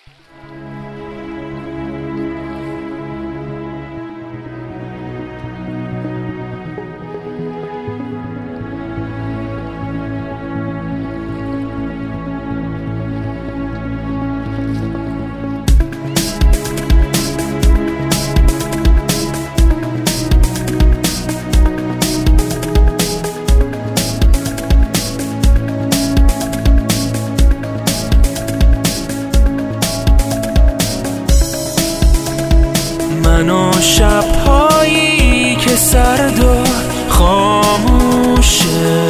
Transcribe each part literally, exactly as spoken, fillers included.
من و شب‌هایی که سرد و خاموشه،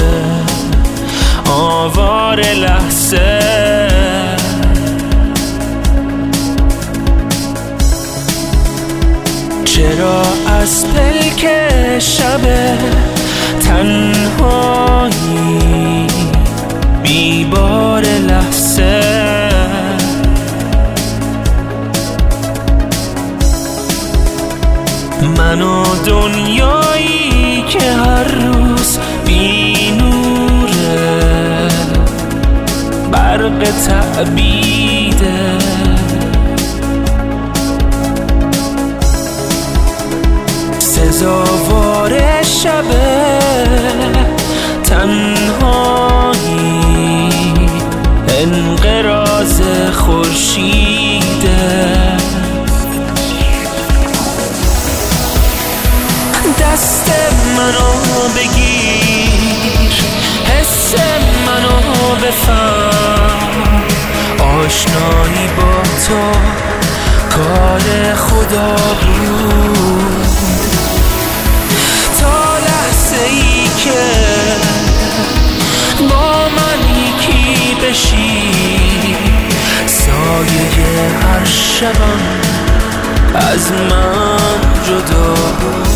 آوار لحظه چرا از پلک شب تنهایی بیبار لحظه من و دنیایی که هر روز بی نوره، برق تعبیده سزاوار شب تنهایی انقراض خورشیده دست منو بگیر، حس منو بفهم، آشنایی با تو کار خدا بود. تا لحظه ای که با من یکی بشی، سایه هر شبم از من جدا بود.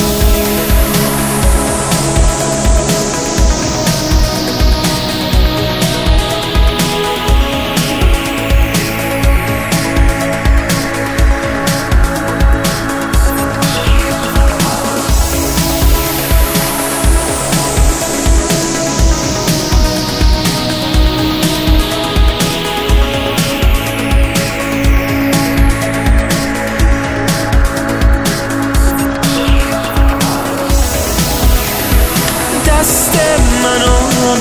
دست منو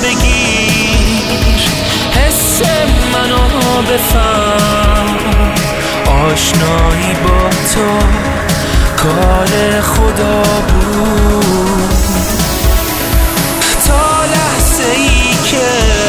بگیر، حس منو بفهم، آشنایی با تو کار خدا بود. تا لحظه ای که